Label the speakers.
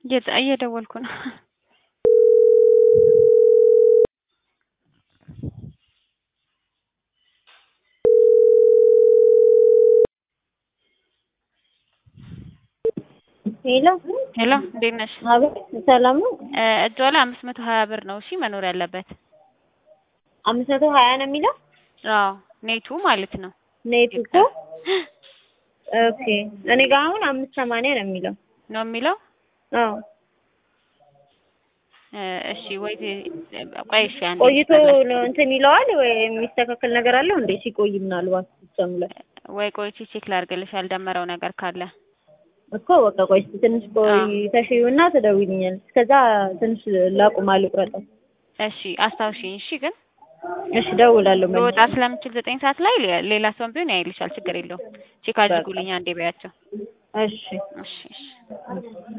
Speaker 1: እየደወልኩ ነው።
Speaker 2: ሄሎ
Speaker 1: ሄሎ እንዴት ነሽ?
Speaker 2: አቤት ሰላም ነው።
Speaker 1: እጇ ላይ 520 ብር ነው እሺ መኖር ያለበት።
Speaker 2: 520 ነው የሚለው?
Speaker 1: አዎ ኔቱ ማለት ነው።
Speaker 2: ኔቱ እኮ ኦኬ። እኔ ጋር አሁን 580 ነው የሚለው
Speaker 1: ነው የሚለው?
Speaker 2: አዎ
Speaker 1: እሺ ወይ ቆይ እሺ አንዴ
Speaker 2: ቆይቶ ነው እንትን ይለዋል ወይ የሚስተካከል ነገር አለው እንዴ? ሲቆይ ምናልባት ሲስተም ላይ
Speaker 1: ወይ ቆይቼ ቼክ ላድርግልሽ ያልደመረው ነገር ካለ
Speaker 2: እኮ በቃ ቆይ ትንሽ ቆይተሽውና ትደውይልኛለሽ። ከዛ ትንሽ ላቁም አልቁረጠው።
Speaker 1: እሺ አስታውሽኝ እሺ። ግን
Speaker 2: እሺ እደውላለሁ ማለት
Speaker 1: ልወጣ ስለምችል 9 ሰዓት ላይ ሌላ ሰው ቢሆን ያይልሻል ችግር የለውም። ቼክ አድርጉልኝ አንዴ በያቸው።
Speaker 2: እሺ
Speaker 1: እሺ እሺ